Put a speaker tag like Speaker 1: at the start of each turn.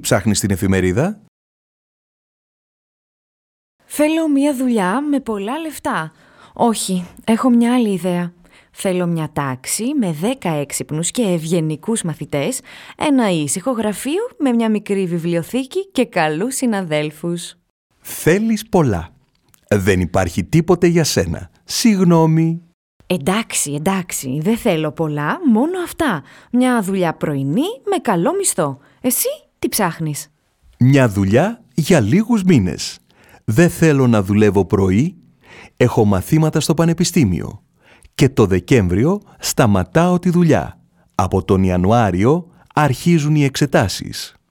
Speaker 1: ψάχνεις στην εφημερίδα?
Speaker 2: Θέλω μια δουλειά με πολλά λεφτά. Όχι, έχω μια άλλη ιδέα. Θέλω μια τάξη με 10 έξυπνους και ευγενικούς μαθητές, ένα ήσυχο γραφείο με μια μικρή βιβλιοθήκη και καλούς συναδέλφους.
Speaker 1: Θέλεις πολλά. Δεν υπάρχει τίποτε για σένα. Συγγνώμη.
Speaker 2: Εντάξει, δεν θέλω πολλά, μόνο αυτά. Μια δουλειά πρωινή με καλό μισθό. Εσύ τι ψάχνεις?
Speaker 1: Μια δουλειά για λίγους μήνες. Δεν θέλω να δουλεύω πρωί. Έχω μαθήματα στο πανεπιστήμιο. Και το Δεκέμβριο σταματάω τη δουλειά. Από τον Ιανουάριο αρχίζουν οι εξετάσεις.